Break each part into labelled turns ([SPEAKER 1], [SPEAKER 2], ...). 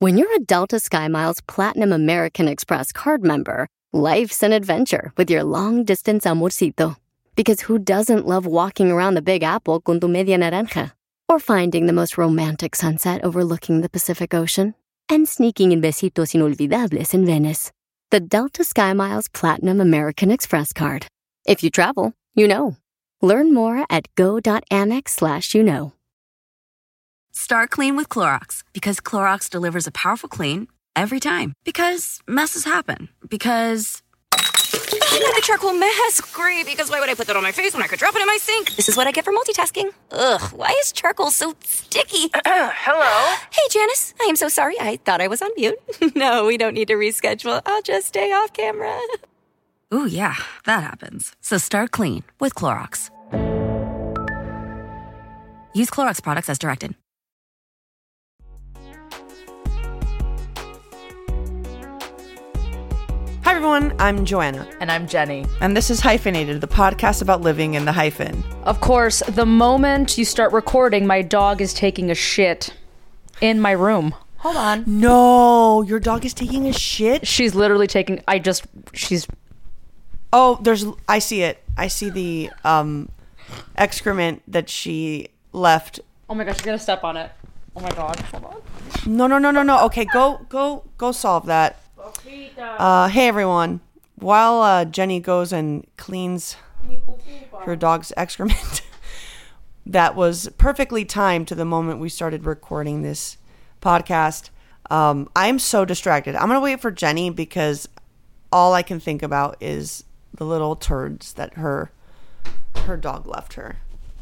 [SPEAKER 1] When you're a Delta SkyMiles Platinum American Express card member, life's an adventure with your long-distance amorcito. Because who doesn't love walking around the Big Apple con tu media naranja? Or finding the most romantic sunset overlooking the Pacific Ocean? And sneaking in besitos inolvidables in Venice. The Delta SkyMiles Platinum American Express card. If you travel, you know. Learn more at go.amex/you-know.
[SPEAKER 2] Start clean with Clorox, because Clorox delivers a powerful clean every time. Because messes happen. Because the charcoal mask. Great, because why would I put that on my face when I could drop it in my sink? This is what I get for multitasking. Ugh, why is charcoal so sticky?
[SPEAKER 3] Hello?
[SPEAKER 2] Hey, Janice. I am so sorry. I thought I was on mute. No, we don't need to reschedule. I'll just stay off camera. Ooh, yeah, that happens. So start clean with Clorox. Use Clorox products as directed.
[SPEAKER 3] Hi, everyone. I'm Joanna.
[SPEAKER 4] And I'm Jenny.
[SPEAKER 3] And this is Hyphenated, the podcast about living in the hyphen.
[SPEAKER 4] Of course, the moment you start recording, my dog is taking a shit in my room. Hold on.
[SPEAKER 3] No, your dog is taking a shit?
[SPEAKER 4] She's literally taking,
[SPEAKER 3] Oh, I see it. I see the excrement that she left.
[SPEAKER 4] Oh my gosh, she's gonna step on it. Oh my god, hold on.
[SPEAKER 3] No. Okay, go solve that. Hey everyone. While Jenny goes and cleans her dog's excrement, that was perfectly timed to the moment we started recording this podcast. I'm so distracted. I'm gonna wait for Jenny because all I can think about is the little turds that her dog left her.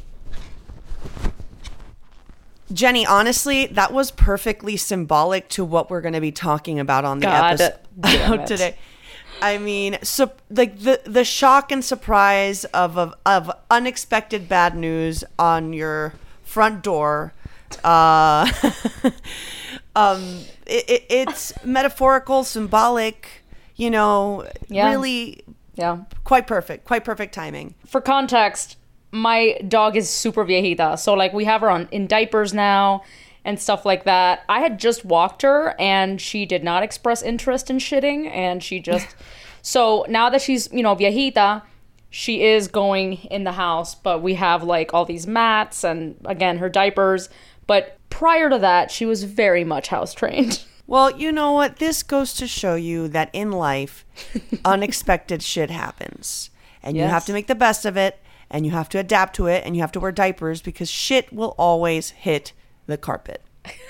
[SPEAKER 3] Jenny, honestly, that was perfectly symbolic to what we're going to be talking about on the episode today. I mean, so like the shock and surprise of unexpected bad news on your front door. It's metaphorical, symbolic, really quite perfect timing.
[SPEAKER 4] For context, my dog is super viejita, so like we have her in diapers now and stuff like that. I had just walked her and she did not express interest in shitting, and she just so now that she's viejita, she is going in the house, but we have like all these mats and again her diapers. But prior to that, she was very much house trained.
[SPEAKER 3] Well, you know what? This goes to show you that in life, unexpected shit happens, and you have to make the best of it. And you have to adapt to it, and you have to wear diapers because shit will always hit the carpet.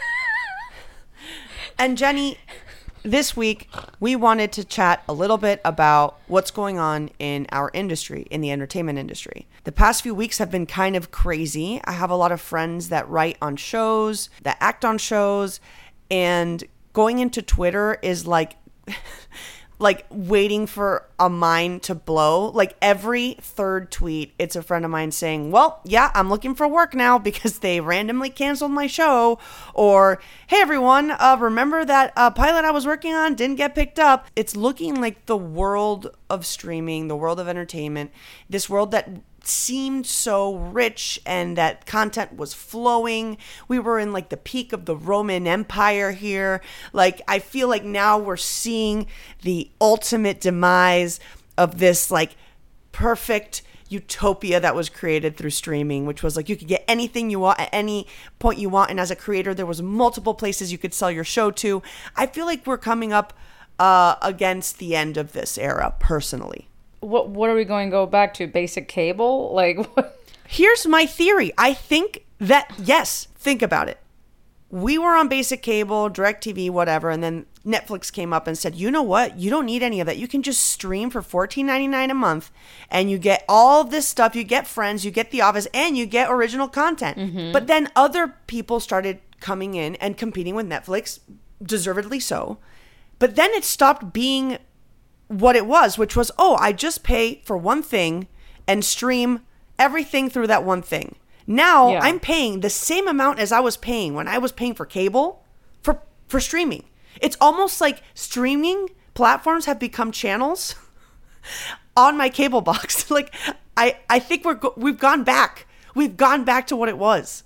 [SPEAKER 3] And Jenny, this week, we wanted to chat a little bit about what's going on in our industry, in the entertainment industry. The past few weeks have been kind of crazy. I have a lot of friends that write on shows, that act on shows, and going into Twitter is like waiting for a mind to blow. Like every third tweet, it's a friend of mine saying, well, yeah, I'm looking for work now because they randomly canceled my show. Or, hey, everyone, remember that pilot I was working on didn't get picked up. It's looking like the world of streaming, the world of entertainment, this world that seemed so rich and that content was flowing. We were in like the peak of the Roman Empire here. Like, I feel like now we're seeing the ultimate demise of this like perfect utopia that was created through streaming, which was like you could get anything you want at any point you want. And as a creator, there was multiple places you could sell your show to. I feel like we're coming up against the end of this era personally.
[SPEAKER 4] What are we going to go back to? Basic cable? Like, what?
[SPEAKER 3] Here's my theory. I think that, yes, think about it. We were on basic cable, DirecTV, whatever, and then Netflix came up and said, you know what? You don't need any of that. You can just stream for $14.99 a month, and you get all this stuff. You get Friends, you get The Office, and you get original content. Mm-hmm. But then other people started coming in and competing with Netflix, deservedly so. But then it stopped being what it was, which was, I just pay for one thing and stream everything through that one thing. Now I'm paying the same amount as I was paying when I was paying for cable for streaming. It's almost like streaming platforms have become channels on my cable box. Like I think we've gone back. We've gone back to what it was.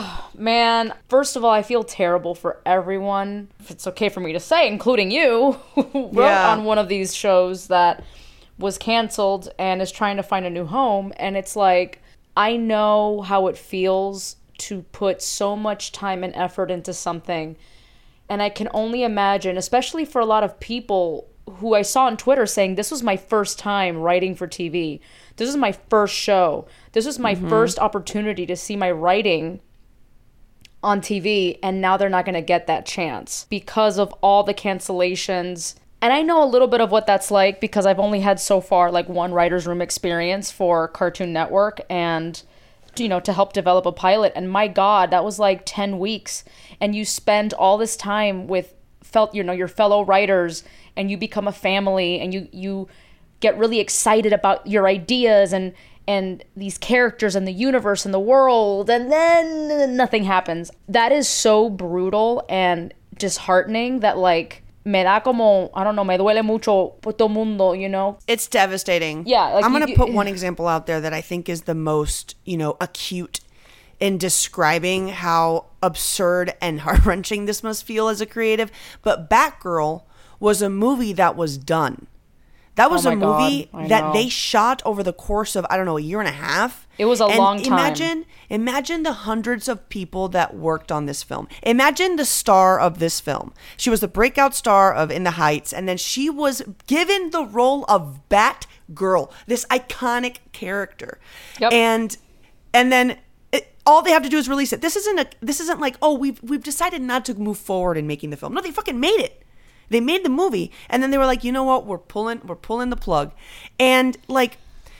[SPEAKER 4] Man, first of all, I feel terrible for everyone, if it's okay for me to say, including you, who wrote on one of these shows that was canceled and is trying to find a new home. And it's like, I know how it feels to put so much time and effort into something. And I can only imagine, especially for a lot of people who I saw on Twitter saying, this was my first time writing for TV. This is my first show. This was my first opportunity to see my writing on TV. And now they're not going to get that chance because of all the cancellations. And I know a little bit of what that's like because I've only had so far like one writer's room experience for Cartoon Network and, you know, to help develop a pilot. And my God, that was like 10 weeks. And you spend all this time with your fellow writers, and you become a family, and you get really excited about your ideas and these characters and the universe and the world, and then nothing happens. That is so brutal and disheartening that like me da como, I don't know, me duele mucho por todo mundo, you know?
[SPEAKER 3] It's devastating.
[SPEAKER 4] Yeah. Like
[SPEAKER 3] I'm going to put one example out there that I think is the most, acute in describing how absurd and heart-wrenching this must feel as a creative. But Batgirl was a movie that was done. That was a movie that they shot over the course of, I don't know, a year and a half.
[SPEAKER 4] It was a long time.
[SPEAKER 3] Imagine the hundreds of people that worked on this film. Imagine the star of this film. She was the breakout star of In the Heights, and then she was given the role of Batgirl, this iconic character. Yep. And then all they have to do is release it. This isn't like, oh, we've decided not to move forward in making the film. No, they fucking made it. They made the movie, and then they were like, you know what? We're pulling the plug. And like,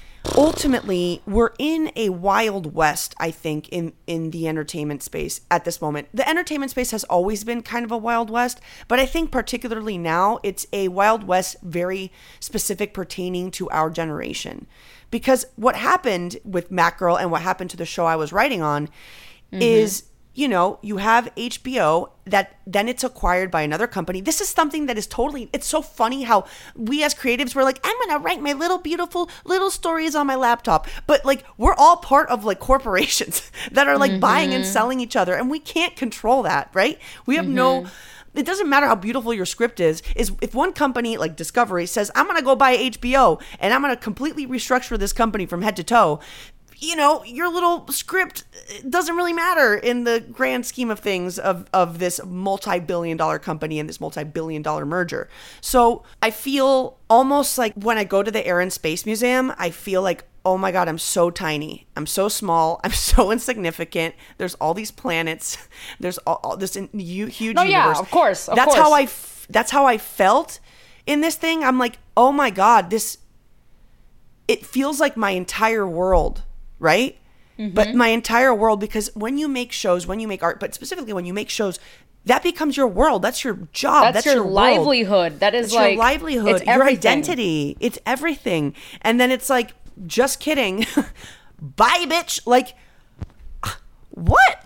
[SPEAKER 3] ultimately, we're in a wild west, I think, in the entertainment space at this moment. The entertainment space has always been kind of a wild west, but I think particularly now it's a wild west very specific pertaining to our generation. Because what happened with Batgirl and what happened to the show I was writing on is, you have HBO that then it's acquired by another company. This is something that is it's so funny how we as creatives were like, I'm going to write my little beautiful little stories on my laptop. But like, we're all part of like corporations that are like buying and selling each other. And we can't control that, right? We have it doesn't matter how beautiful your script is if one company like Discovery says, I'm going to go buy HBO and I'm going to completely restructure this company from head to toe. Your little script doesn't really matter in the grand scheme of things of this multi-billion-dollar company and this multi-billion-dollar merger. So I feel almost like when I go to the Air and Space Museum, I feel like, oh my God, I'm so tiny. I'm so small. I'm so insignificant. There's all these planets. There's all this huge universe.
[SPEAKER 4] Yeah, of course.
[SPEAKER 3] That's how I felt in this thing. I'm like, oh my God, it feels like my entire world. Right? But my entire world, because when you make shows, when you make art, but specifically when you make shows, that becomes your world. That's your job. That's your
[SPEAKER 4] livelihood.
[SPEAKER 3] World.
[SPEAKER 4] That is
[SPEAKER 3] that's
[SPEAKER 4] like
[SPEAKER 3] your livelihood,
[SPEAKER 4] it's
[SPEAKER 3] your identity. It's everything. And then it's like, just kidding. Bye, bitch. Like, what?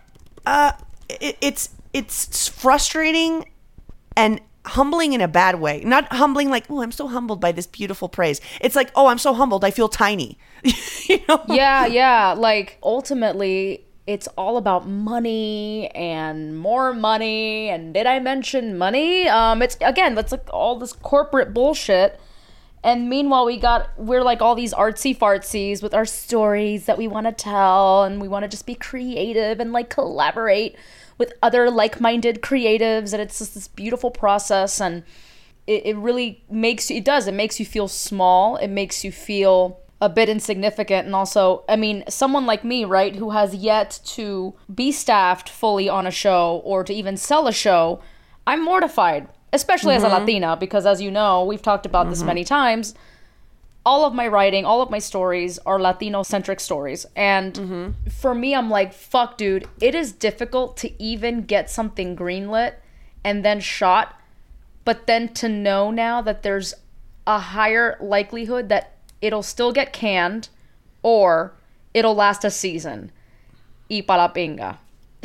[SPEAKER 3] It's frustrating and humbling in a bad way. Not humbling like, oh, I'm so humbled by this beautiful praise. It's like, oh, I'm so humbled, I feel tiny.
[SPEAKER 4] Yeah. Like, ultimately, it's all about money and more money. And did I mention money? It's again, that's like all this corporate bullshit. And meanwhile, we're like all these artsy fartsies with our stories that we want to tell, and we want to just be creative and like collaborate with other like-minded creatives, and it's just this beautiful process, and it really makes you feel small. It makes you feel a bit insignificant. And also, I mean, someone like me, right, who has yet to be staffed fully on a show or to even sell a show, I'm mortified, especially as a Latina, because as you know, we've talked about this many times, all of my writing, all of my stories are Latino-centric stories. And for me, I'm like, fuck, dude, it is difficult to even get something greenlit and then shot, but then to know now that there's a higher likelihood that it'll still get canned or it'll last a season. Y pa la pinga.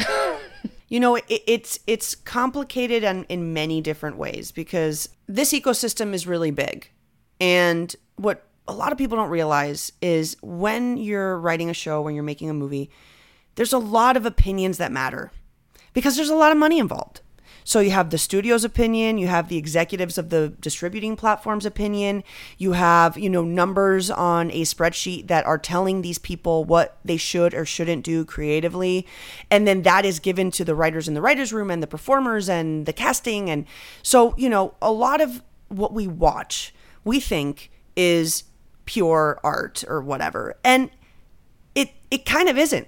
[SPEAKER 3] It's complicated in many different ways because this ecosystem is really big. And what a lot of people don't realize is when you're writing a show, when you're making a movie, there's a lot of opinions that matter because there's a lot of money involved. So you have the studio's opinion, you have the executives of the distributing platform's opinion, you have, numbers on a spreadsheet that are telling these people what they should or shouldn't do creatively. And then that is given to the writers in the writer's room and the performers and the casting. And so, a lot of what we watch, we think is pure art or whatever. And it kind of isn't.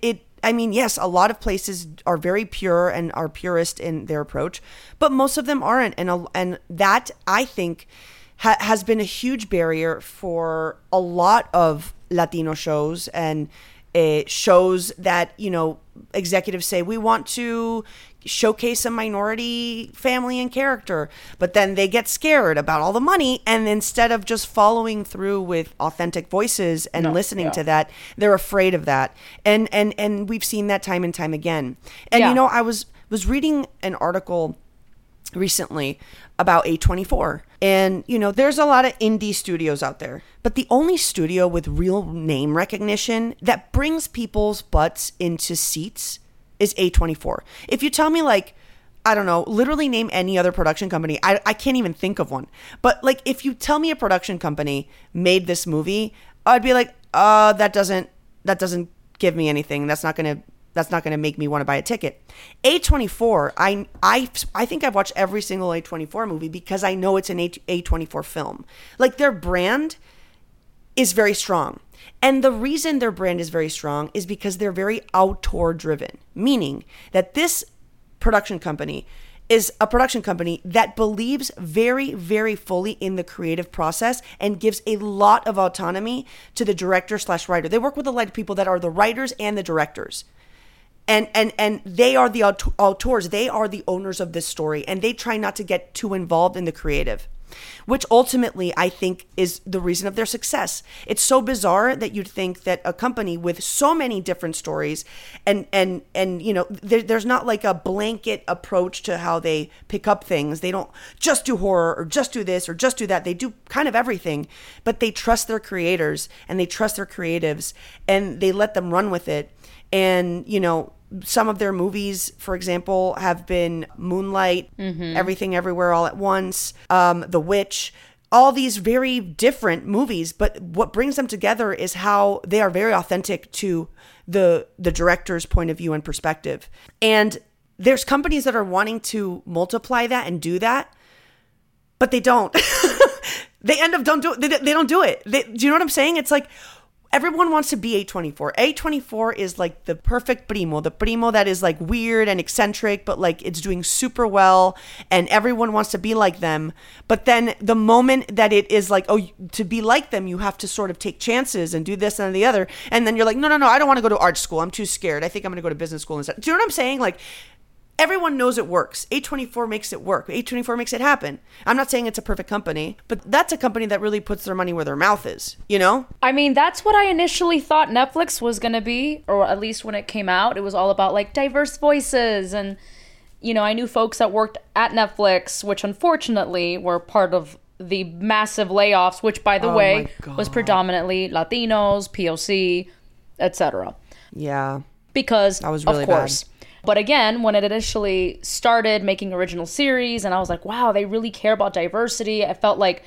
[SPEAKER 3] Yes, a lot of places are very pure and are purist in their approach, but most of them aren't. And that, I think, has been a huge barrier for a lot of Latino shows and shows that, executives say, we want to showcase a minority family and character, but then they get scared about all the money, and instead of just following through with authentic voices and listening to that, they're afraid of that, and we've seen that time and time again. And I was reading an article recently about A24, and there's a lot of indie studios out there, but the only studio with real name recognition that brings people's butts into seats is A24. If you tell me, I don't know, literally name any other production company, I can't even think of one. But if you tell me a production company made this movie, I'd be like, that doesn't give me anything. That's not gonna make me want to buy a ticket. A24, I think I've watched every single A24 movie because I know it's an A24 film. Their brand is very strong. And the reason their brand is very strong is because they're very auteur driven, meaning that this production company is a production company that believes very, very fully in the creative process and gives a lot of autonomy to the director/writer. They work with a lot of people that are the writers and the directors. And they are the auteurs. They are the owners of this story, and they try not to get too involved in the creative, which ultimately I think is the reason of their success. It's so bizarre that you'd think that a company with so many different stories and there's not a blanket approach to how they pick up things. They don't just do horror or just do this or just do that. They do kind of everything, but they trust their creators and they trust their creatives and they let them run with it. And, some of their movies, for example, have been Moonlight, Everything Everywhere All at Once, The Witch, all these very different movies. But what brings them together is how they are very authentic to the director's point of view and perspective. And there's companies that are wanting to multiply that and do that, but they don't. They end up they don't do it. Do you know what I'm saying? It's everyone wants to be A24. A24 is the perfect primo, the primo that is weird and eccentric, but it's doing super well and everyone wants to be like them. But then the moment that it is to be like them, you have to sort of take chances and do this and the other. And then you're no, I don't want to go to art school. I'm too scared. I think I'm going to go to business school instead. Do you know what I'm saying? Everyone knows it works. A24 makes it work. A24 makes it happen. I'm not saying it's a perfect company, but that's a company that really puts their money where their mouth is,
[SPEAKER 4] That's what I initially thought Netflix was going to be, or at least when it came out, it was all about diverse voices. And, I knew folks that worked at Netflix, which unfortunately were part of the massive layoffs, which by the way, was predominantly Latinos, POC, etc.
[SPEAKER 3] Yeah.
[SPEAKER 4] Because,
[SPEAKER 3] that was really
[SPEAKER 4] of course.
[SPEAKER 3] Bad.
[SPEAKER 4] But again, when it initially started making original series and I was wow, they really care about diversity. I felt like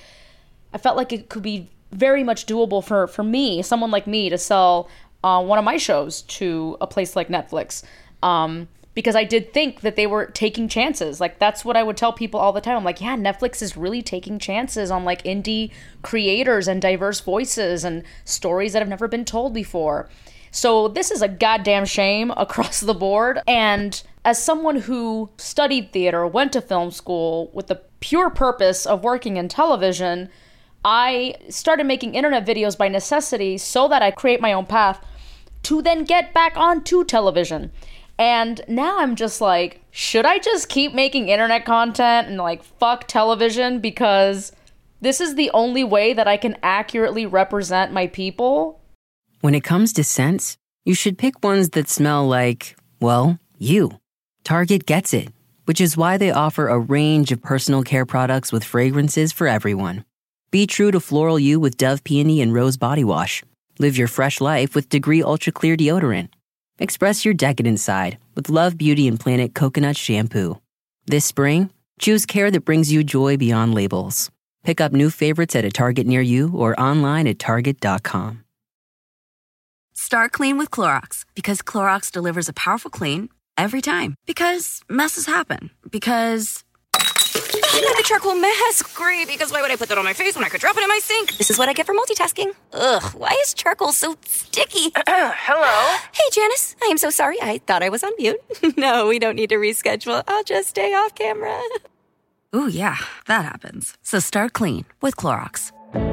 [SPEAKER 4] it could be very much doable for me, someone like me, to sell one of my shows to a place like Netflix. Because I did think that they were taking chances. That's what I would tell people all the time. I'm yeah, Netflix is really taking chances on indie creators and diverse voices and stories that have never been told before. So this is a goddamn shame across the board. And as someone who studied theater, went to film school with the pure purpose of working in television, I started making internet videos by necessity so that I create my own path to then get back onto television. And now I'm just should I just keep making internet content and fuck television because this is the only way that I can accurately represent my people?
[SPEAKER 5] When it comes to scents, you should pick ones that smell like, you. Target gets it, which is why they offer a range of personal care products with fragrances for everyone. Be true to floral you with Dove Peony and Rose Body Wash. Live your fresh life with Degree Ultra Clear Deodorant. Express your decadent side with Love Beauty and Planet Coconut Shampoo. This spring, choose care that brings you joy beyond labels. Pick up new favorites at a Target near you or online at Target.com.
[SPEAKER 2] Start clean with Clorox because Clorox delivers a powerful clean every time. Because messes happen. Because the charcoal mask. Great, because why would I put that on my face when I could drop it in my sink? This is what I get for multitasking. Ugh, why is charcoal so sticky?
[SPEAKER 6] Hello?
[SPEAKER 2] Hey, Janice. I am so sorry. I thought I was on mute. No, we don't need to reschedule. I'll just stay off camera. Ooh, yeah, that happens. So start clean with Clorox.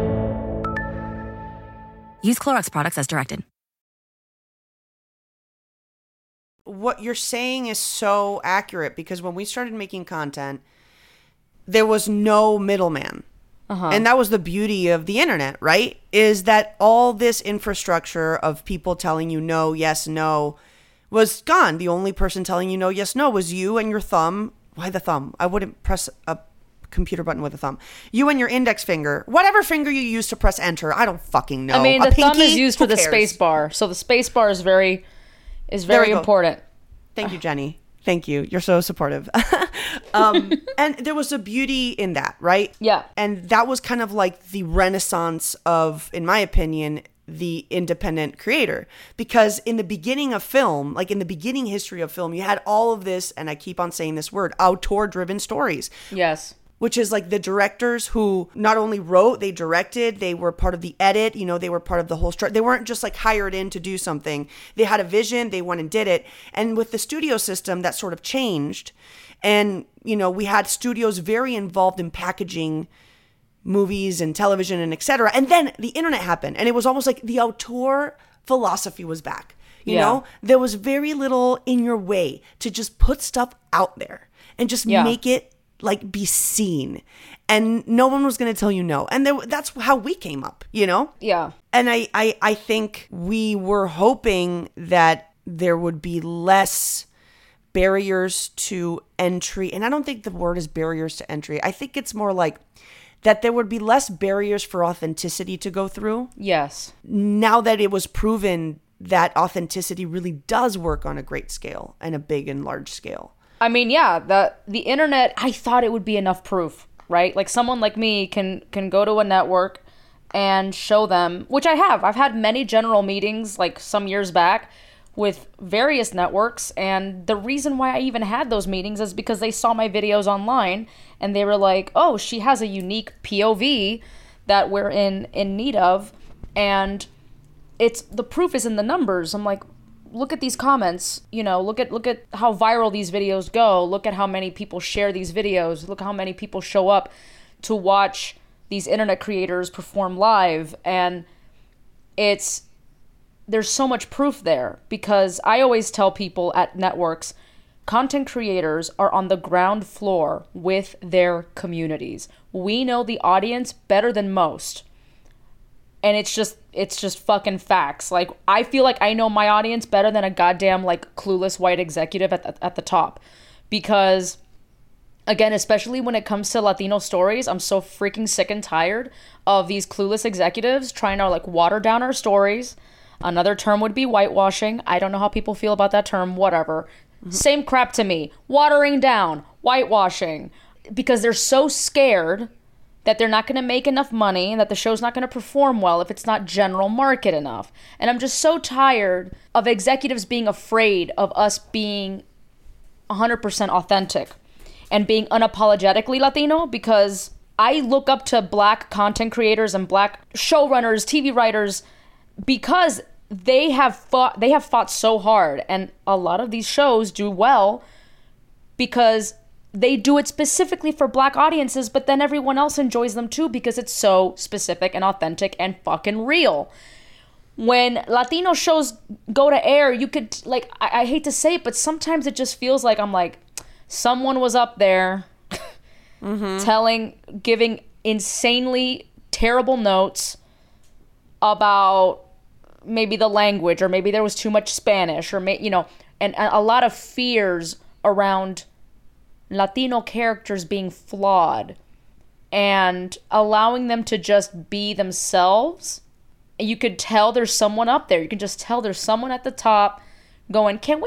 [SPEAKER 2] Use Clorox products as directed.
[SPEAKER 3] What you're saying is so accurate because when we started making content, there was no middleman. And that was the beauty of the internet, right? Is that all this infrastructure of people telling you no, yes, no was gone. The only person telling you no, yes, no was you and your thumb. Why the thumb? I wouldn't press a computer button with a thumb. You and your index finger. Whatever finger you use to press enter. I don't fucking know.
[SPEAKER 4] I mean,
[SPEAKER 3] a
[SPEAKER 4] the thumb
[SPEAKER 3] pinky?
[SPEAKER 4] is used for the space bar. So the space bar is very important.
[SPEAKER 3] Thank you, Jenny. Thank you. You're so supportive. And there was a beauty in that, right?
[SPEAKER 4] Yeah.
[SPEAKER 3] And that was kind of like the renaissance of, in my opinion, the independent creator. Because in the beginning of film, like in the beginning history of film, you had all of this, and I keep on saying this word, auteur-driven stories.
[SPEAKER 4] Yes.
[SPEAKER 3] Which is like the directors who not only wrote, they directed, they were part of the edit, you know, they were part of the whole story. They weren't just like hired in to do something. They had a vision, they went and did it. And with the studio system, that sort of changed. And, you know, we had studios very involved in packaging movies and television and etc. And then the internet happened. And it was almost like the auteur philosophy was back. You know, there was very little in your way to just put stuff out there and just make it like be seen, and no one was going to tell you no. And that's how we came up, you know?
[SPEAKER 4] Yeah.
[SPEAKER 3] And I think we were hoping that there would be less barriers to entry. And I don't think the word is barriers to entry. I think it's more like that there would be less barriers for authenticity to go through.
[SPEAKER 4] Yes.
[SPEAKER 3] Now that it was proven that authenticity really does work on a great scale and a big and large scale.
[SPEAKER 4] I mean, yeah, the internet, I thought it would be enough proof, right? Like someone like me can go to a network and show them, which I have. I've had many general meetings like some years back with various networks, and the reason why I even had those meetings is because they saw my videos online and they were like, oh, she has a unique POV that we're in need of, and the proof is in the numbers. I'm like, look at these comments, you know, look at how viral these videos go. Look at how many people share these videos. Look how many people show up to watch these internet creators perform live. And there's so much proof there, because I always tell people at networks, content creators are on the ground floor with their communities. We know the audience better than most. And it's just fucking facts. Like, I feel like I know my audience better than a goddamn, like, clueless white executive at the top. Because, again, especially when it comes to Latino stories, I'm so freaking sick and tired of these clueless executives trying to, like, water down our stories. Another term would be whitewashing. I don't know how people feel about that term, whatever. Same crap to me. Watering down, whitewashing. Because they're so scared that they're not going to make enough money and that the show's not going to perform well if it's not general market enough. And I'm just so tired of executives being afraid of us being 100% authentic and being unapologetically Latino, because I look up to Black content creators and Black showrunners, TV writers, because they have fought so hard. And a lot of these shows do well because they do it specifically for Black audiences, but then everyone else enjoys them too because it's so specific and authentic and fucking real. When Latino shows go to air, you could, like, I hate to say it, but sometimes it just feels like I'm like, someone was up there giving insanely terrible notes about maybe the language, or maybe there was too much Spanish, or and a lot of fears around Latino characters being flawed. and allowing them to just be themselves. You could tell there's someone up there. You can just tell there's someone at the top going, can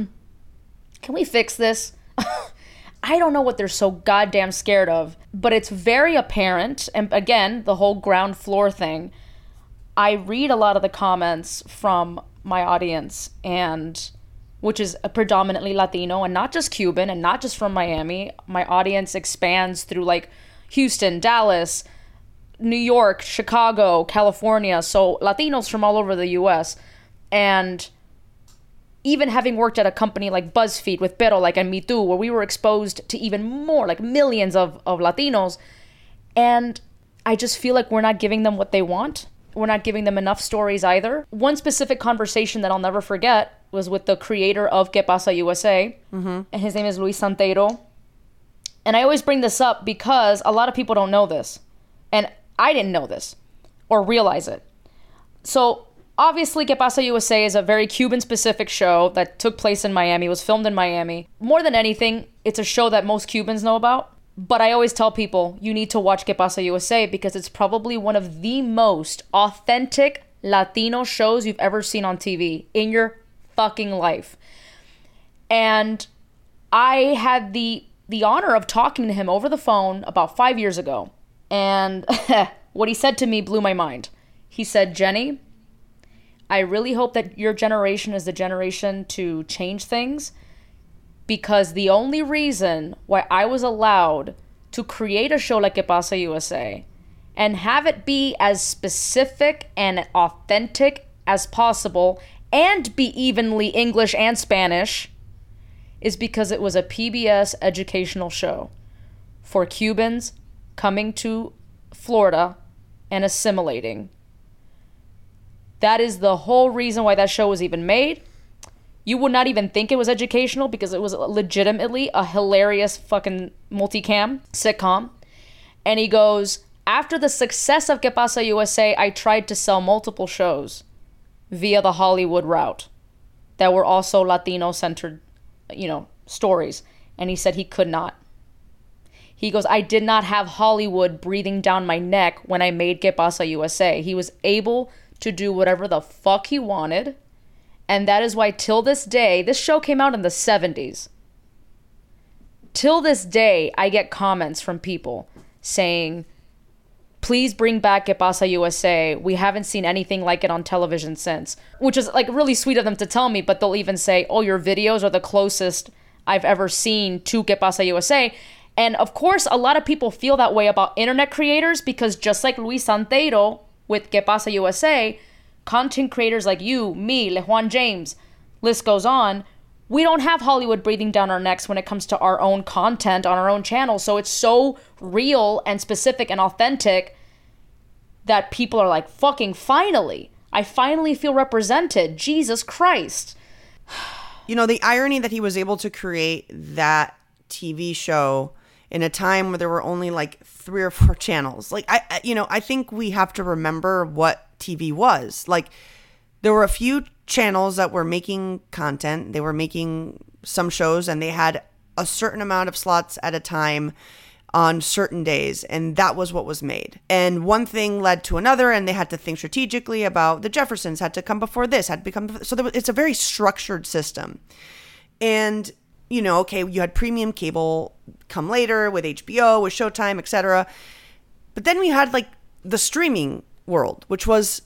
[SPEAKER 4] we fix this? I don't know what they're so goddamn scared of, but it's very apparent. And again, the whole ground floor thing. I read a lot of the comments from my audience, and which is predominantly Latino and not just Cuban and not just from Miami. My audience expands through like Houston, Dallas, New York, Chicago, California. So Latinos from all over the US. And even having worked at a company like BuzzFeed with Pero, like, and Me Too, where we were exposed to even more, like millions of Latinos. And I just feel like we're not giving them what they want. We're not giving them enough stories either. One specific conversation that I'll never forget was with the creator of Que Pasa USA. And his name is Luis Santeiro. And I always bring this up because a lot of people don't know this. And I didn't know this or realize it. So obviously, Que Pasa USA is a very Cuban-specific show that took place in Miami, was filmed in Miami. More than anything, it's a show that most Cubans know about. But I always tell people, you need to watch Que Pasa USA because it's probably one of the most authentic Latino shows you've ever seen on TV in your fucking life. And I had the honor of talking to him over the phone about 5 years ago. And what he said to me blew my mind. He said, Jenny, I really hope that your generation is the generation to change things, because the only reason why I was allowed to create a show like Que Pasa USA and have it be as specific and authentic as possible and be evenly English and Spanish is because it was a PBS educational show for Cubans coming to Florida and assimilating. That is the whole reason why that show was even made. You would not even think it was educational because it was legitimately a hilarious fucking multicam sitcom. And he goes, after the success of Que Pasa USA, I tried to sell multiple shows via the Hollywood route that were also Latino-centered, stories. And he said he could not. He goes, I did not have Hollywood breathing down my neck when I made Que Pasa USA. He was able to do whatever the fuck he wanted. And that is why till this day, this show came out in the 70s. Till this day, I get comments from people saying, please bring back Que Pasa USA. We haven't seen anything like it on television since. Which is like really sweet of them to tell me, but they'll even say, oh, your videos are the closest I've ever seen to Que Pasa USA. And of course, a lot of people feel that way about internet creators because just like Luis Santeiro with Que Pasa USA, content creators like you, me, LeJuan James, list goes on, we don't have Hollywood breathing down our necks when it comes to our own content on our own channel. So it's so real and specific and authentic that people are like, fucking finally. I finally feel represented. Jesus Christ.
[SPEAKER 3] The irony that he was able to create that TV show in a time where there were only like 3 or 4 channels. Like, I think we have to remember what TV was. Like, there were a few channels that were making content. They were making some shows and they had a certain amount of slots at a time on certain days. And that was what was made. And one thing led to another and they had to think strategically about the Jeffersons had to come before this, had to become. So it's a very structured system. And okay, you had premium cable come later with HBO, with Showtime, etc. But then we had like the streaming world, which was,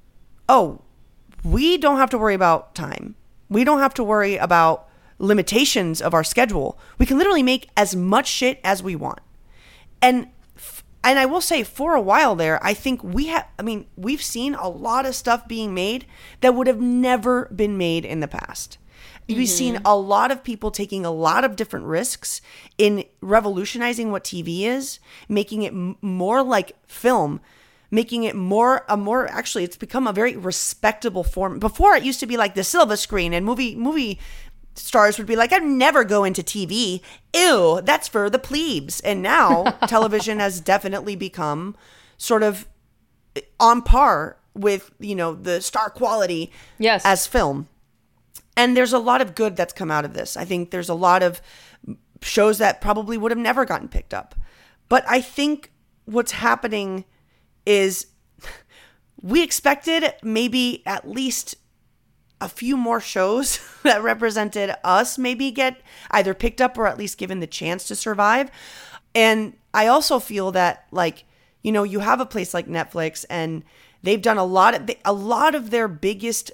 [SPEAKER 3] we don't have to worry about time. We don't have to worry about limitations of our schedule. We can literally make as much shit as we want. And I will say for a while there, I think we've seen a lot of stuff being made that would have never been made in the past. We've seen a lot of people taking a lot of different risks in revolutionizing what TV is, making it more like film, making it actually, it's become a very respectable form. Before, it used to be like the silver screen and movie stars would be like, I'd never go into TV. Ew, that's for the plebes. And now television has definitely become sort of on par with, the star quality as film. And there's a lot of good that's come out of this. I think there's a lot of shows that probably would have never gotten picked up. But I think what's happening is we expected maybe at least a few more shows that represented us maybe get either picked up or at least given the chance to survive. And I also feel that, like, you know, you have a place like Netflix and they've done a lot of their biggest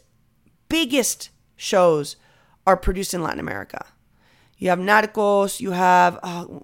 [SPEAKER 3] shows are produced in Latin America. You have Narcos, you have,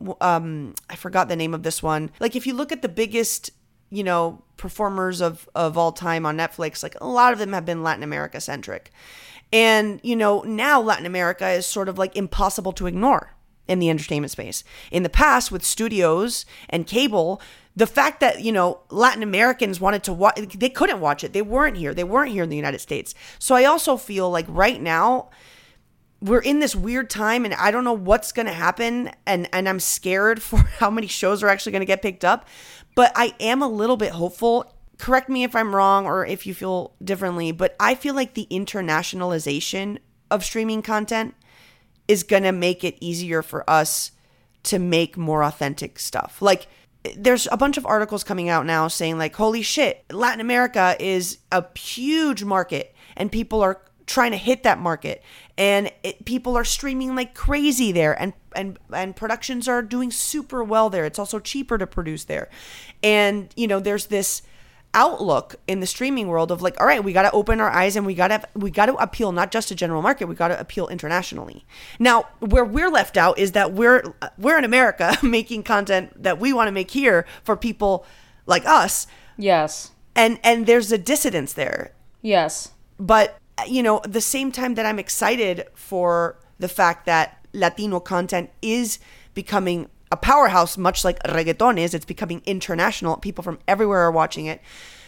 [SPEAKER 3] I forgot the name of this one. Like, if you look at the biggest, you know, performers of all time on Netflix, like, a lot of them have been Latin America centric. And, you know, now Latin America is sort of like impossible to ignore in the entertainment space. In the past, with studios and cable, the fact that, you know, Latin Americans wanted to watch, they couldn't watch it. They weren't here in the United States. So I also feel like right now, we're in this weird time and I don't know what's going to happen. And I'm scared for how many shows are actually going to get picked up. But I am a little bit hopeful. Correct me if I'm wrong or if you feel differently. But I feel like the internationalization of streaming content is going to make it easier for us to make more authentic stuff. Like, there's a bunch of articles coming out now saying, like, holy shit, Latin America is a huge market and people are trying to hit that market, and people are streaming like crazy there, and productions are doing super well there. It's also cheaper to produce there. And, you know, there's this outlook in the streaming world of like, all right, we got to open our eyes and we got to appeal not just to general market, we got to appeal internationally. Now, where we're left out is that we're in America making content that we want to make here for people like us.
[SPEAKER 4] Yes.
[SPEAKER 3] And there's a dissidence there.
[SPEAKER 4] Yes.
[SPEAKER 3] But, you know, the same time that I'm excited for the fact that Latino content is becoming a powerhouse, much like reggaeton is, it's becoming international. People from everywhere are watching it.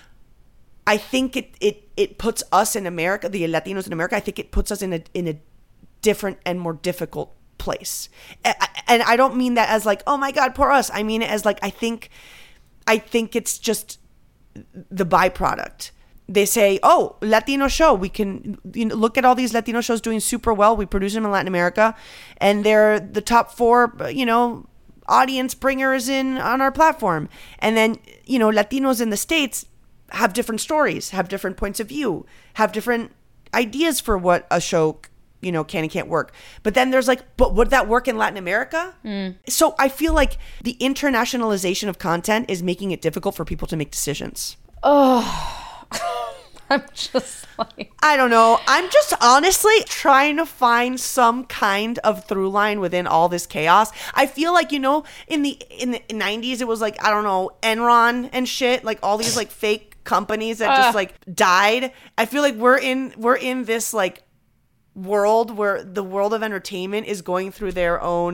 [SPEAKER 3] I think it puts us in America, the Latinos in America, I think it puts us in a different and more difficult place. And I don't mean that as like, oh my God, poor us. I mean it as like, I think it's just the byproduct. They say, oh, Latino show, we can, you know, look at all these Latino shows doing super well. We produce them in Latin America and they're the top 4, you know, audience bringers on our platform. And then, you know, Latinos in the States have different stories, have different points of view, have different ideas for what a show, you know, can and can't work. But then there's like, but would that work in Latin America? So I feel like the internationalization of content is making it difficult for people to make decisions.
[SPEAKER 4] Oh, I'm just like,
[SPEAKER 3] I don't know. I'm just honestly trying to find some kind of through line within all this chaos. I feel like, you know, in the 90s, it was like, I don't know, Enron and shit, like all these like fake companies that just like died. I feel like we're in this like world where the world of entertainment is going through their own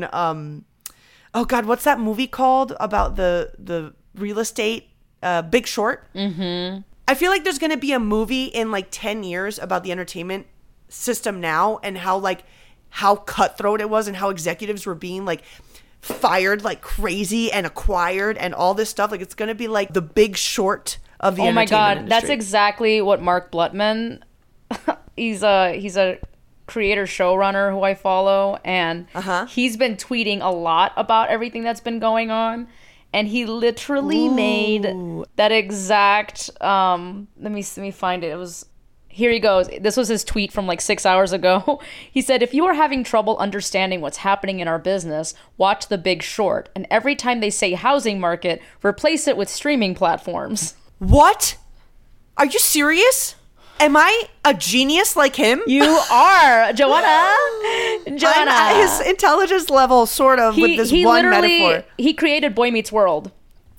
[SPEAKER 3] oh God, what's that movie called about the real estate, Big Short? Mm-hmm. I feel like there's going to be a movie in like 10 years about the entertainment system now and how cutthroat it was and how executives were being like fired like crazy and acquired and all this stuff. Like, it's going to be like the Big Short of the entertainment industry. Oh my God,
[SPEAKER 4] that's exactly what Mark Blutman, he's a creator showrunner who I follow, and he's been tweeting a lot about everything that's been going on. And he literally made that exact, let me find it. It was, here he goes. This was his tweet from like 6 hours ago. He said, if you are having trouble understanding what's happening in our business, watch The Big Short. And every time they say housing market, replace it with streaming platforms.
[SPEAKER 3] What? Are you serious? Am I a genius like him?
[SPEAKER 4] You are, Joanna.
[SPEAKER 3] I'm at his intelligence level, sort of, with this one metaphor.
[SPEAKER 4] He created Boy Meets World.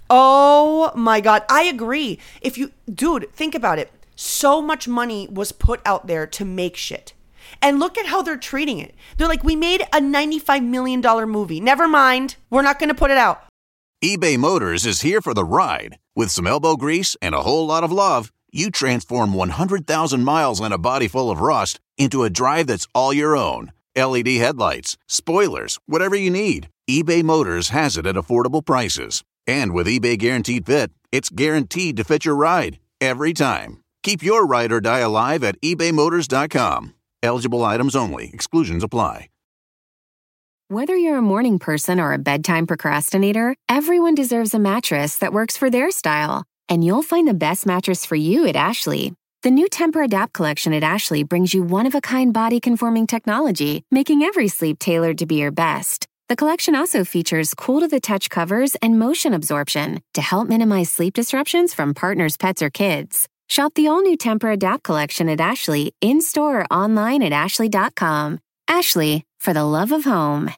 [SPEAKER 3] Oh my God. I agree. Dude, think about it. So much money was put out there to make shit. And look at how they're treating it. They're like, we made a $95 million movie. Never mind. We're not going to put it out.
[SPEAKER 6] eBay Motors is here for the ride. With some elbow grease and a whole lot of love, you transform 100,000 miles and a body full of rust into a drive that's all your own. LED headlights, spoilers, whatever you need, eBay Motors has it at affordable prices. And with eBay Guaranteed Fit, it's guaranteed to fit your ride every time. Keep your ride or die alive at ebaymotors.com. Eligible items only. Exclusions apply.
[SPEAKER 7] Whether you're a morning person or a bedtime procrastinator, everyone deserves a mattress that works for their style. And you'll find the best mattress for you at Ashley. The new Temper-Adapt collection at Ashley brings you one-of-a-kind body-conforming technology, making every sleep tailored to be your best. The collection also features cool-to-the-touch covers and motion absorption to help minimize sleep disruptions from partners, pets, or kids. Shop the all-new Temper-Adapt collection at Ashley, in-store or online at ashley.com. Ashley, for the love of home.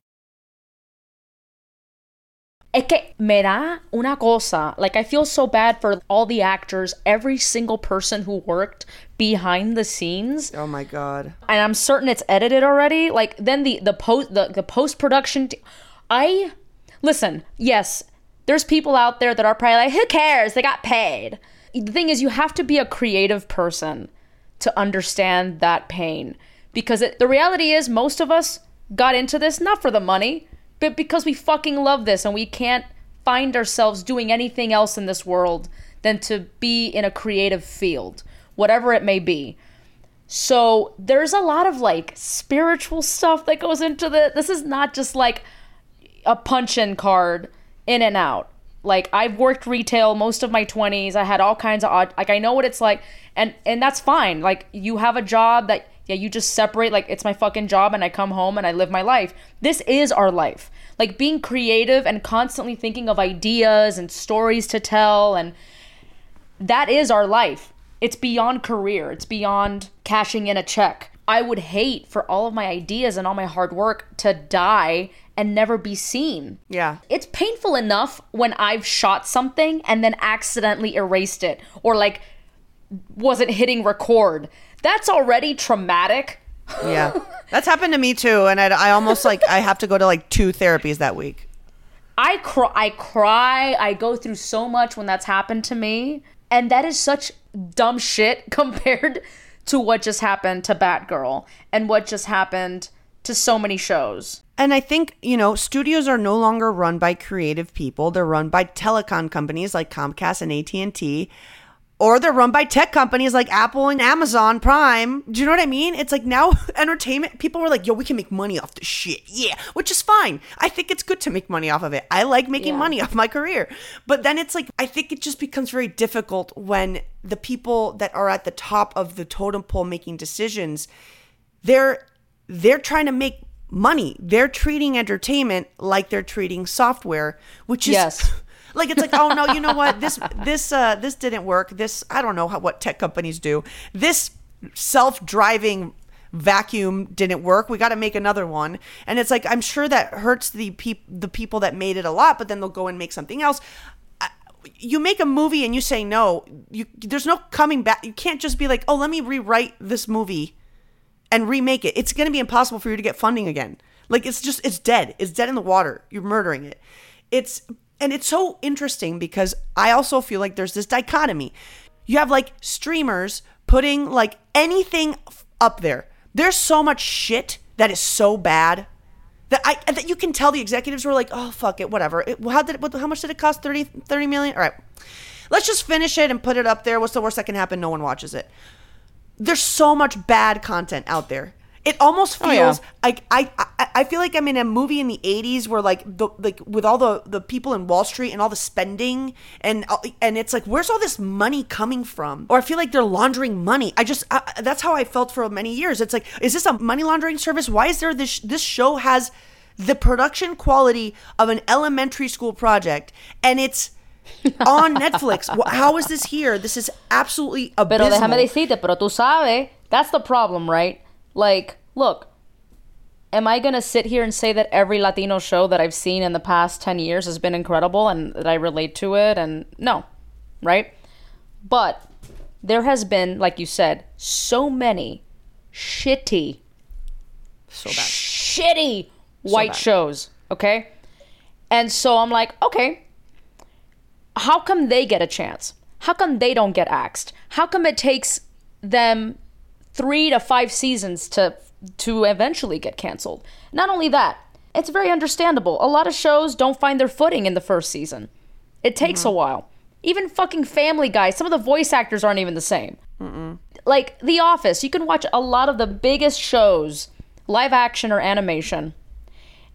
[SPEAKER 4] Es que me da una cosa. Like, I feel so bad for all the actors, every single person who worked behind the scenes.
[SPEAKER 3] Oh my God.
[SPEAKER 4] And I'm certain it's edited already. Like, then the post-production. Listen, yes, there's people out there that are probably like, who cares? They got paid. The thing is, you have to be a creative person to understand that pain. Because the reality is, most of us got into this not for the money, but because we fucking love this and we can't find ourselves doing anything else in this world than to be in a creative field, whatever it may be. So there's a lot of like spiritual stuff that goes into this is not just like a punch-in card, in and out. Like, I've worked retail most of my 20s. I had all kinds of odd, like, I know what it's like, and that's fine. Like, you have a job that, yeah, you just separate, like, it's my fucking job and I come home and I live my life. This is our life. Like, being creative and constantly thinking of ideas and stories to tell, and that is our life. It's beyond career. It's beyond cashing in a check. I would hate for all of my ideas and all my hard work to die and never be seen.
[SPEAKER 3] Yeah.
[SPEAKER 4] It's painful enough when I've shot something and then accidentally erased it, or like wasn't hitting record. That's already traumatic.
[SPEAKER 3] Yeah. That's happened to me too. And I almost like, I have to go to like 2 therapies that week.
[SPEAKER 4] I cry. I go through so much when that's happened to me. And that is such dumb shit compared to what just happened to Batgirl and what just happened to so many shows.
[SPEAKER 3] And I think, you know, studios are no longer run by creative people. They're run by telecom companies like Comcast and AT&T, or they're run by tech companies like Apple and Amazon Prime. Do you know what I mean? It's like now entertainment, people were like, yo, we can make money off this shit. Yeah, which is fine. I think it's good to make money off of it. I like making money off my career. But then it's like, I think it just becomes very difficult when the people that are at the top of the totem pole making decisions, they're trying to make money. They're treating entertainment like they're treating software, which is like, it's like, oh no, you know what? This didn't work. This, I don't know what tech companies do. This self-driving vacuum didn't work. We got to make another one. And it's like, I'm sure that hurts the people that made it a lot, but then they'll go and make something else. You make a movie and you say no, there's no coming back. You can't just be like, oh, let me rewrite this movie and remake it. It's going to be impossible for you to get funding again. Like, it's dead. It's dead in the water. You're murdering it. And it's so interesting because I also feel like there's this dichotomy. You have like streamers putting like anything up there. There's so much shit that is so bad that you can tell the executives were like, oh, fuck it, whatever. How much did it cost? 30 million? All right. Let's just finish it and put it up there. What's the worst that can happen? No one watches it. There's so much bad content out there. It almost feels like I feel like I'm in a movie in the 80s where like with all the people in Wall Street and all the spending and it's like, where's all this money coming from? Or I feel like they're laundering money. That's how I felt for many years. It's like, is this a money laundering service? Why is there this show has the production quality of an elementary school project and it's on Netflix? How is this here? This is absolutely abysmal.
[SPEAKER 4] Pero déjame decirte, pero tú sabes, that's the problem, right? Like, look, am I going to sit here and say that every Latino show that I've seen in the past 10 years has been incredible and that I relate to it? And no, right? But there has been, like you said, so many shitty white shows, okay? And so I'm like, okay, how come they get a chance? How come they don't get axed? How come it takes them 3 to 5 seasons to eventually get canceled? Not only that, it's very understandable. A lot of shows don't find their footing in the first season. It takes a while. Even fucking Family Guy, some of the voice actors aren't even the same. Like The Office, you can watch a lot of the biggest shows, live action or animation,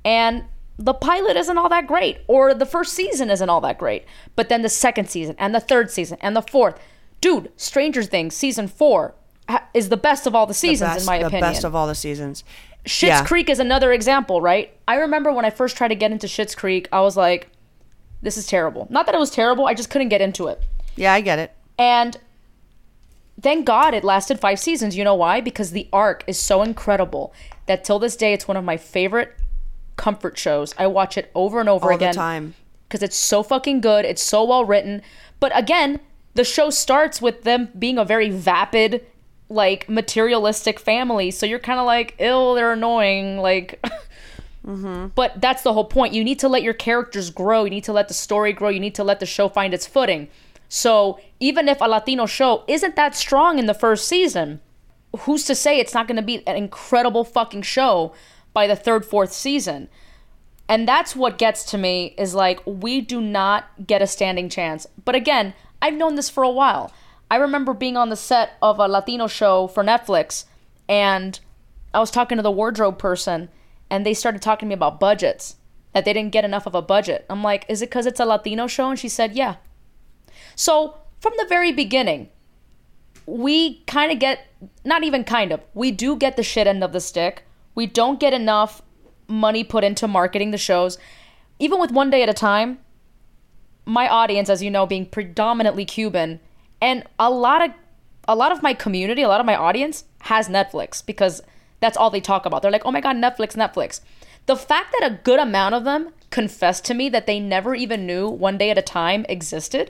[SPEAKER 4] And the pilot isn't all that great, or the first season isn't all that great. But then the second season and the third season and the fourth. Dude, Stranger Things season 4 is the best of all the seasons, in my opinion.
[SPEAKER 3] The best of all the seasons.
[SPEAKER 4] Schitt's Creek is another example, right? I remember when I first tried to get into Schitt's Creek, I was like, this is terrible. Not that it was terrible, I just couldn't get into it.
[SPEAKER 3] Yeah, I get it.
[SPEAKER 4] And thank God it lasted 5 seasons. You know why? Because the arc is so incredible that till this day, it's one of my favorite comfort shows. I watch it over and over again.
[SPEAKER 3] All the time.
[SPEAKER 4] Because it's so fucking good. It's so well written. But again, the show starts with them being a very vapid, like, materialistic family. So you're kind of like, ew, they're annoying. Like, But that's the whole point. You need to let your characters grow. You need to let the story grow. You need to let the show find its footing. So even if a Latino show isn't that strong in the first season, who's to say it's not going to be an incredible fucking show by the third, fourth season? And that's what gets to me, is like, we do not get a standing chance. But again, I've known this for a while. I remember being on the set of a Latino show for Netflix, and I was talking to the wardrobe person, and they started talking to me about budgets, that they didn't get enough of a budget. I'm like, is it because it's a Latino show? And she said, yeah. So from the very beginning, we kind of get, not even kind of, we do get the shit end of the stick. We don't get enough money put into marketing the shows. Even with One Day at a Time, my audience, as you know, being predominantly Cuban, and a lot of my community, a lot of my audience has Netflix, because that's all they talk about. They're like, oh my God, Netflix. The fact that a good amount of them confessed to me that they never even knew One Day at a Time existed,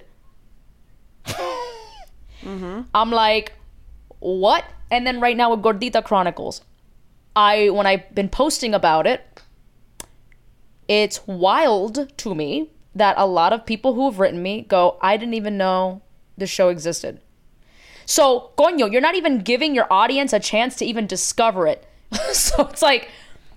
[SPEAKER 4] I'm like, what? And then right now with Gordita Chronicles, when I've been posting about it, it's wild to me that a lot of people who have written me go, I didn't even know the show existed. So, coño, you're not even giving your audience a chance to even discover it. So it's like,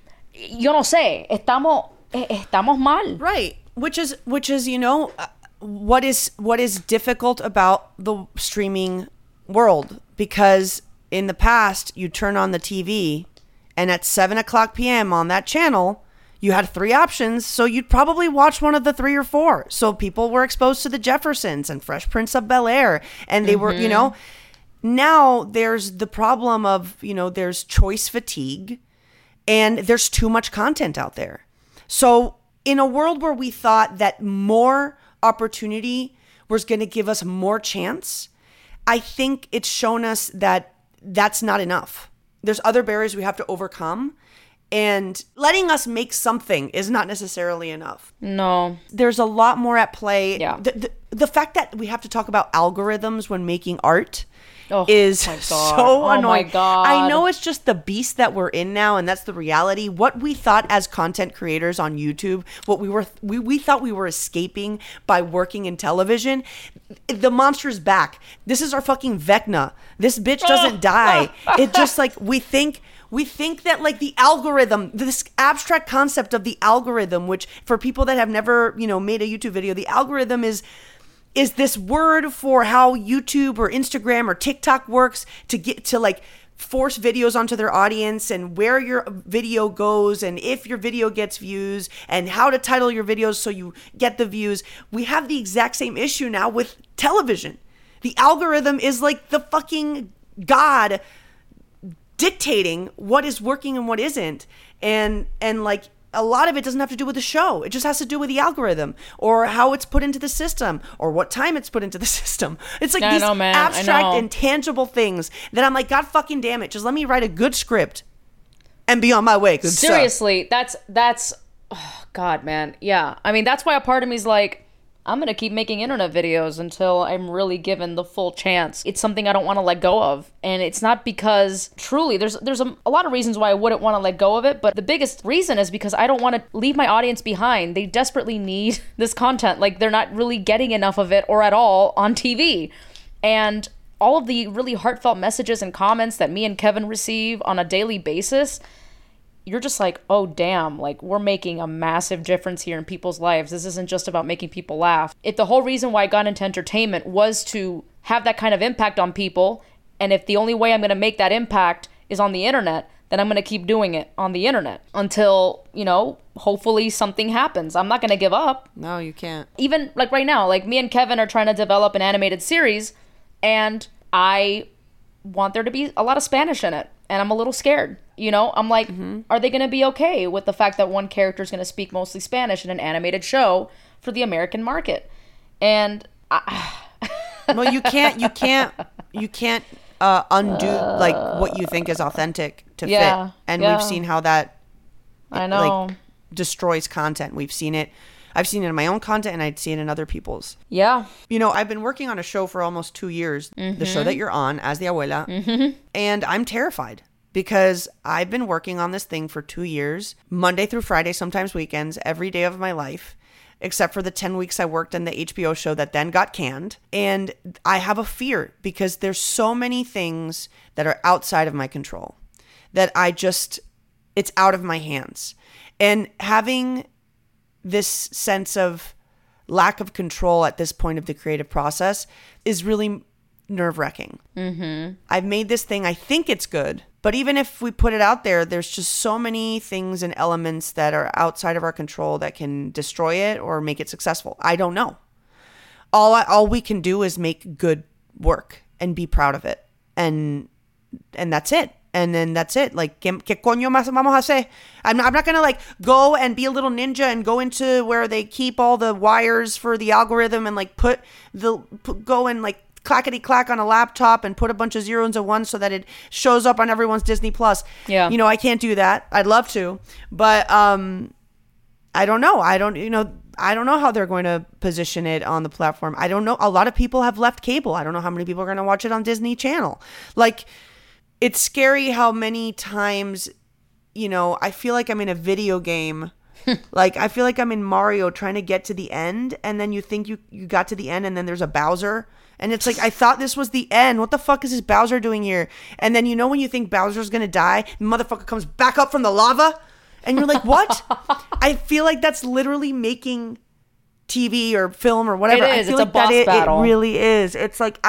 [SPEAKER 4] yo no sé, estamos mal.
[SPEAKER 3] Right. Which is, you know, what is difficult about the streaming world, because in the past you turn on the TV and at 7:00 p.m. on that channel you had 3 options, so you'd probably watch one of the 3 or 4. So people were exposed to the Jeffersons and Fresh Prince of Bel-Air, and they were, you know, now there's the problem of, you know, there's choice fatigue and there's too much content out there. So in a world where we thought that more opportunity was going to give us more chance, I think it's shown us that that's not enough. There's other barriers we have to overcome, and letting us make something is not necessarily enough.
[SPEAKER 4] No.
[SPEAKER 3] There's a lot more at play.
[SPEAKER 4] Yeah.
[SPEAKER 3] The fact that we have to talk about algorithms when making art is so annoying.
[SPEAKER 4] Oh my God.
[SPEAKER 3] I know it's just the beast that we're in now, and that's the reality. What we thought as content creators on YouTube, what we thought we were escaping by working in television, the monster's back. This is our fucking Vecna. This bitch doesn't die. It just, like, we think that, like, the algorithm, this abstract concept of the algorithm, which for people that have never, you know, made a YouTube video, the algorithm is this word for how YouTube or Instagram or TikTok works to get to, like, force videos onto their audience, and where your video goes, and if your video gets views, and how to title your videos so you get the views. We have the exact same issue now with television. The algorithm is like the fucking God dictating what is working and what isn't. And like, a lot of it doesn't have to do with the show. It just has to do with the algorithm, or how it's put into the system, or what time it's put into the system. It's like these abstract, intangible things that I'm like, God fucking damn it, just let me write a good script and be on my way.
[SPEAKER 4] Seriously, that's oh God, man. Yeah. I mean, that's why a part of me is like, I'm going to keep making internet videos until I'm really given the full chance. It's something I don't want to let go of. And it's not because, truly, there's a lot of reasons why I wouldn't want to let go of it. But the biggest reason is because I don't want to leave my audience behind. They desperately need this content. Like, they're not really getting enough of it or at all on TV. And all of the really heartfelt messages and comments that me and Kevin receive on a daily basis, you're just like, oh, damn, like, we're making a massive difference here in people's lives. This isn't just about making people laugh. The whole reason why I got into entertainment was to have that kind of impact on people. And if the only way I'm going to make that impact is on the internet, then I'm going to keep doing it on the internet until, hopefully something happens. I'm not going to give up.
[SPEAKER 3] No, you can't.
[SPEAKER 4] Even like right now, like me and Kevin are trying to develop an animated series, and I want there to be a lot of Spanish in it, and I'm a little scared. I'm like, are they going to be okay with the fact that one character is going to speak mostly Spanish in an animated show for the American market? And
[SPEAKER 3] well, you can't undo like what you think is authentic to fit. And we've seen how that
[SPEAKER 4] I know
[SPEAKER 3] like destroys content. We've seen it. I've seen it in my own content, and I'd see it in other people's.
[SPEAKER 4] Yeah.
[SPEAKER 3] I've been working on a show for almost 2 years, the show that you're on as the abuela, and I'm terrified because I've been working on this thing for 2 years, Monday through Friday, sometimes weekends, every day of my life, except for the 10 weeks I worked on the HBO show that then got canned. And I have a fear because there's so many things that are outside of my control that it's out of my hands. And having this sense of lack of control at this point of the creative process is really nerve-wracking. I've made this thing. I think it's good. But even if we put it out there, there's just so many things and elements that are outside of our control that can destroy it or make it successful. I don't know. All we can do is make good work and be proud of it. And that's it. And then that's it. Like, ¿qué coño más vamos a hacer? I'm not going to like go and be a little ninja and go into where they keep all the wires for the algorithm and like go and like clackety clack on a laptop and put a bunch of zeros and ones so that it shows up on everyone's Disney Plus.
[SPEAKER 4] Yeah.
[SPEAKER 3] I can't do that. I'd love to, but I don't know. I don't know how they're going to position it on the platform. I don't know. A lot of people have left cable. I don't know how many people are going to watch it on Disney Channel. Like, it's scary how many times, I feel like I'm in a video game. Like, I feel like I'm in Mario trying to get to the end, and then you think you got to the end, and then there's a Bowser. And it's like, I thought this was the end. What the fuck is this Bowser doing here? And then when you think Bowser's going to die, the motherfucker comes back up from the lava, and you're like, what? I feel like that's literally making TV or film or whatever.
[SPEAKER 4] It is.
[SPEAKER 3] I feel
[SPEAKER 4] It's
[SPEAKER 3] like
[SPEAKER 4] a boss battle.
[SPEAKER 3] It really is. It's like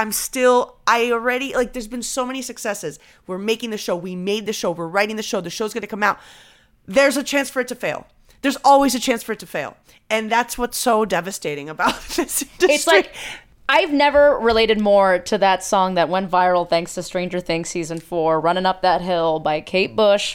[SPEAKER 3] there's been so many successes. We're making the show. We made the show. We're writing the show. The show's going to come out. There's a chance for it to fail. There's always a chance for it to fail. And that's what's so devastating about this industry.
[SPEAKER 4] It's like, I've never related more to that song that went viral thanks to Stranger Things Season 4, Running Up That Hill by Kate Bush.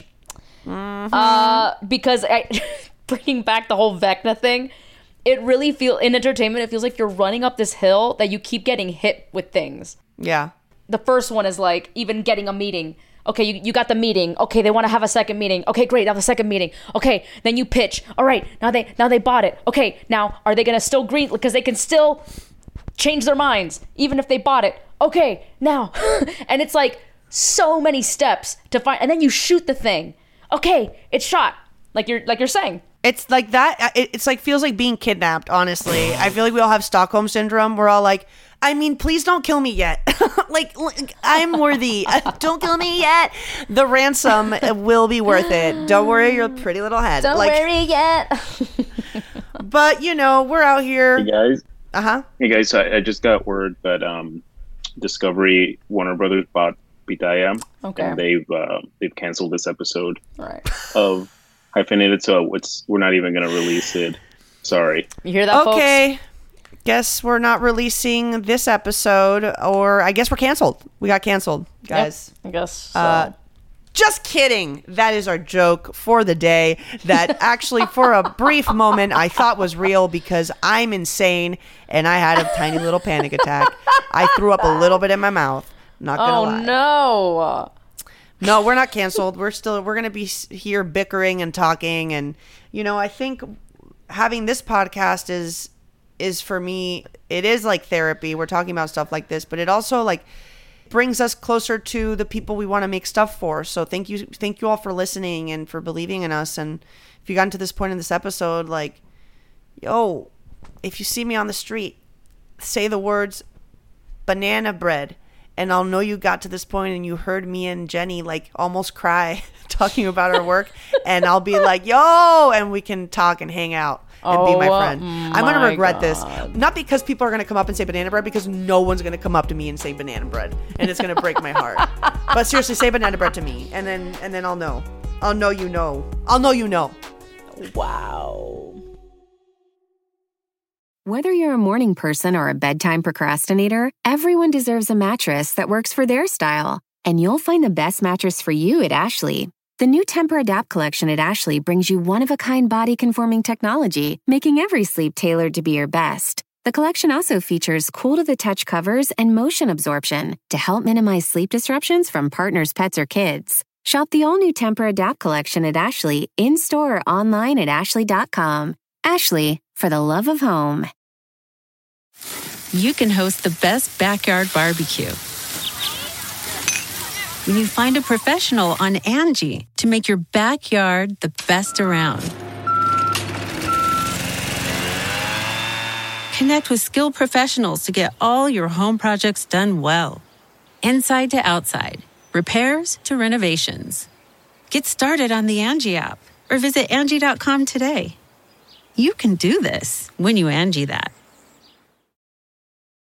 [SPEAKER 4] Because bringing back the whole Vecna thing, it really in entertainment, it feels like you're running up this hill that you keep getting hit with things.
[SPEAKER 3] Yeah.
[SPEAKER 4] The first one is like even getting a meeting. Okay, you got the meeting. Okay, they want to have a second meeting. Okay, great, now the second meeting. Okay, then you pitch. All right, now they bought it. Okay, now are they going to still green? Because they can still change their minds even if they bought it. Okay, now. And it's like so many steps to find, and then you shoot the thing. Okay, it's shot. Like you're saying.
[SPEAKER 3] It's like that. It's like feels like being kidnapped, honestly. I feel like we all have Stockholm syndrome. We're all like, I mean, please don't kill me yet. like, I'm worthy. Don't kill me yet. The ransom will be worth it. Don't worry your pretty little head.
[SPEAKER 4] Don't worry yet.
[SPEAKER 3] But, we're out here.
[SPEAKER 8] Hey, guys.
[SPEAKER 3] Uh-huh.
[SPEAKER 8] Hey, guys. I just got word that Discovery, Warner Brothers bought Pitaya.
[SPEAKER 4] Okay.
[SPEAKER 8] And they've canceled this episode
[SPEAKER 4] All right.
[SPEAKER 8] of Hyphenated, so we're not even going to release it. Sorry.
[SPEAKER 4] You hear that, folks?
[SPEAKER 3] Okay. Guess we're not releasing this episode, or I guess we're canceled. We got canceled, guys.
[SPEAKER 4] Yep, I guess so.
[SPEAKER 3] Just kidding. That is our joke for the day that actually for a brief moment I thought was real because I'm insane and I had a tiny little panic attack. I threw up a little bit in my mouth. Not gonna lie.
[SPEAKER 4] No.
[SPEAKER 3] No, we're not canceled. We're going to be here bickering and talking. And, I think having this podcast is for me, it is like therapy. We're talking about stuff like this, but it also like brings us closer to the people we want to make stuff for. So thank you all for listening and for believing in us. And if you got to this point in this episode, like, yo, if you see me on the street, say the words banana bread. And I'll know you got to this point and you heard me and Jenny like almost cry talking about our work. And I'll be like, yo, and we can talk and hang out. and be my friend. I'm going to
[SPEAKER 4] my
[SPEAKER 3] regret this.
[SPEAKER 4] God.
[SPEAKER 3] Not because people are going to come up and say banana bread, because no one's going to come up to me and say banana bread. And it's going to break my heart. But seriously, say banana bread to me. And then I'll know. I'll know you know. I'll know you know.
[SPEAKER 4] Wow.
[SPEAKER 7] Whether you're a morning person or a bedtime procrastinator, everyone deserves a mattress that works for their style. And you'll find the best mattress for you at Ashley. The new Temper-Adapt collection at Ashley brings you one-of-a-kind body-conforming technology, making every sleep tailored to be your best. The collection also features cool-to-the-touch covers and motion absorption to help minimize sleep disruptions from partners, pets, or kids. Shop the all-new Temper-Adapt collection at Ashley, in-store or online at ashley.com. Ashley, for the love of home.
[SPEAKER 9] You can host the best backyard barbecue when you find a professional on Angie to make your backyard the best around. Connect with skilled professionals to get all your home projects done well. Inside to outside, repairs to renovations. Get started on the Angie app or visit Angie.com today. You can do this when you Angie that.